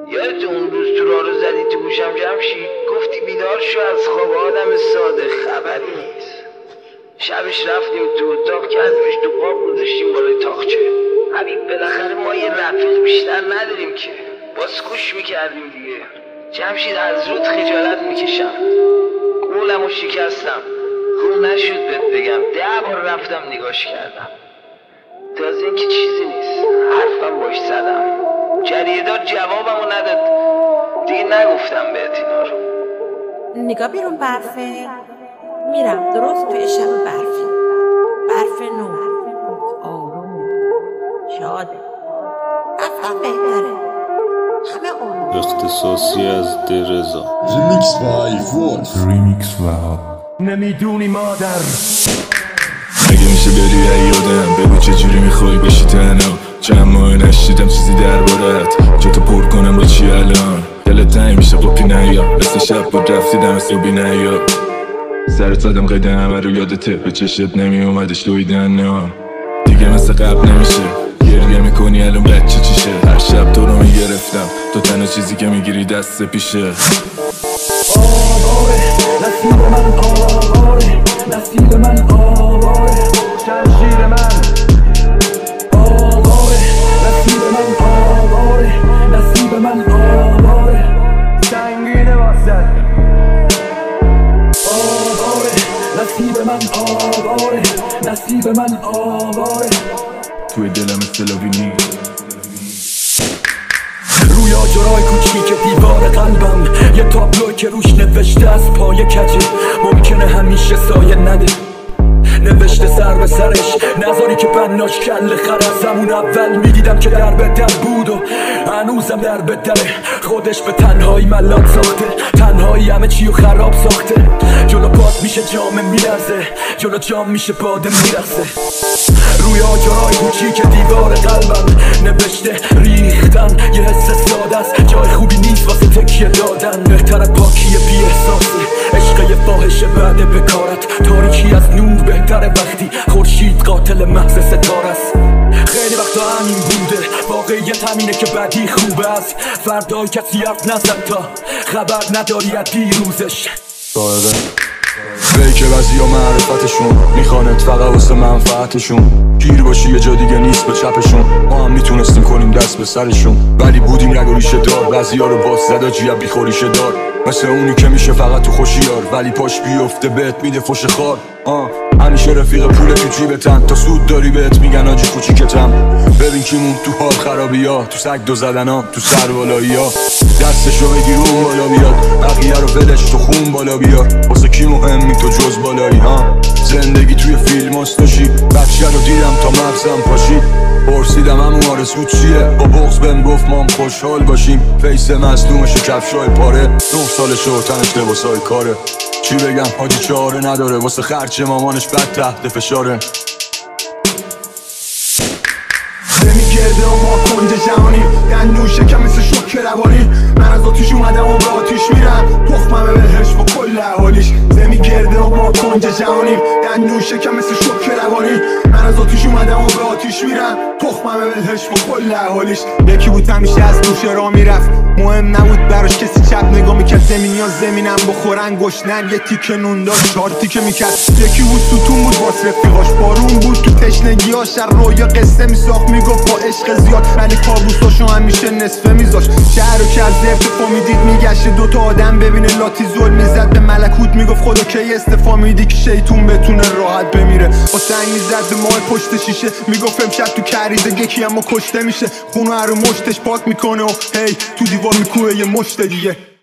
یادت اون روز تو راه رو زدی تو گوشم جمشید، گفتی بیدار شو از خواب آدم ساده خبری نیست. شبش رفتیم تو اتاق کردیمش تو قاب گذاشتیم بالای تاقچه. حبیب بالاخره ما یه رفیق بیشتر نداریم که، باز گوش میکردیم دیگه. جمشید از رود خجالت میکشم، قولمو شکستم، خوب نشد بهت بگم 10 بار رفتم نگاش کردم. تازه اینکه چیزی نیست، حرفم باش زدم، جریدات جوابمو نداد، دیگه نگفتم بهت اینا رو. نگاه بیرون برفه. میرم درست توی شب برفی، برف نو، آروم، شاده، رفتم بهتره، همه آروم. اختصاصی از درزا ریمیکس بای وولف. ریمیکس نمیدونی مادر. اگه میشه بری یادم بگو چجوری میخوای بشی تنها. چند ماه نشیدم چیزی دربارت، جاتو پر کنم با چی الان. دلت تنگ میشه قپی نیا، مثل شب بود رفتی دم صبحی نیا. سرت زدم قید همه رو یادته، به چشت نمی اومدش دویدن نه. دیگه مثل قبل نمیشه، گریه میکنی الان بچه چیشه. هر شب تو رو میگرفتم، تو تنها چیزی که میگیری دست پیشه. آواره نصیب من، آواره نصیب من، آواره شمشیر من. آواره نصیب من، آواره نصیب من، آواره سنگینه واسد. آواره نصیب من، آواره نصیب من، آواره توی دلم استلاوینی روی آجرای کوچیک دیوار قلبم یه تابلو که روش نوشته از پای کجه، ممکنه همیشه سایه نده. نوشته سر به سرش نذاری که بناش کل خر. از همون اول میدیدم که در به در بود و هنوزم در به دره. خودش به تنهایی ملات ساخته، تنهایی همه چیو خراب ساخته. جلو پات میشه جام میرزه، جلو جام میشه باده میرسه. روی آجرای کوچیک دیوار قلبم نوشته ریختن یه حس ساده است، جای خوبی نیست واسه تکیه دادن. بهتر پاکی بی احساسه، عشق یه فاحشه بعد بکارت. تاریکی از نور بهتره وقتی خورشید قاتل محض ستاره است. خیلی وقتا همین بوده، واقعیت همینه که بعدی خوبه است. فردا کسی حرف نزد تا خبر نداری از دیروزش. وی که بعضی ها معرفتشون میخوانت فقط واسه منفعتشون. گیر باشی یه جا دیگه نیست به چپشون، ما هم میتونستیم کنیم دست به سرشون. ولی بودیم رگ و ریشه دار، بعضی ها رو باز زد جیب بی خوریشه دار. مثل اونی که میشه فقط تو خوشیار، ولی پاش بیفته بهت میده فش خار. همیشه رفیق پول تو جیبتن، تا سود داری بهت میگن آجی کوچیکتم. ببین کیمون تو حال خرابی ها، تو سگ دو زدن ها، تو سر بالایی ها. دستشو بگیر اون بالا بیاد، بقیه رو ولش تو خون بالا بیار. واسه کی مهمی تو جز بالایی ها؟ زندگی توی فیلم هستاشی، بچه رو دیدم تا مغزم پاشید. پرسیدم همون آرزو چیه، با بغض بهم گفت ما هم خوشحال باشیم. فیس مصدومش و کفشای پاره، 9 سالشه و تنش لباسای کاره. چی بگم حاجی چاره نداره، واسه خرچ مامانش بد تحت فشاره. نمیگرده و ما کنج جهانی، دندون شکم مثل شوک روانی. من از آتیش اومدم و به آتیش میرم، تخممه بهش با کل احوالیش. نمیگرده و ما کنج جهانی، دندون شکم مثل شوک روانی. من از آتیش اومدم و به آتیش میرم، تخممه بهش با کل احوالیش. یکی بود همیشه از دوش را میرفت، مهم نبود براش کسی چپ نگاه میکرد. زمین یا زمینم بخورن گشنن، یه تیکه نون داشت 4 تیکه میکرد. یکی بود ستون بود واس رفیقاش، بارون بود تو تشنگیاش. از رویا قصه میساخت میگفت با عشق زیاد، ولی کابوساشو همیشه نصفه میذاشت. شهر رو که از ارتفاع میدید میگشت، 2 تا آدم ببینه لاتی زل میزد به ملکوت. میگفت خدا کی استفا میدی که شیطون بتونه راحت بمیره. با سنگ میزد به ماه پشت شیشه، میگفت امشب تو کریزه یکی اما کشته میشه. خونو رو مشتش پاک میکنه و هی تو دیوار میکوه یه مشت دیگه.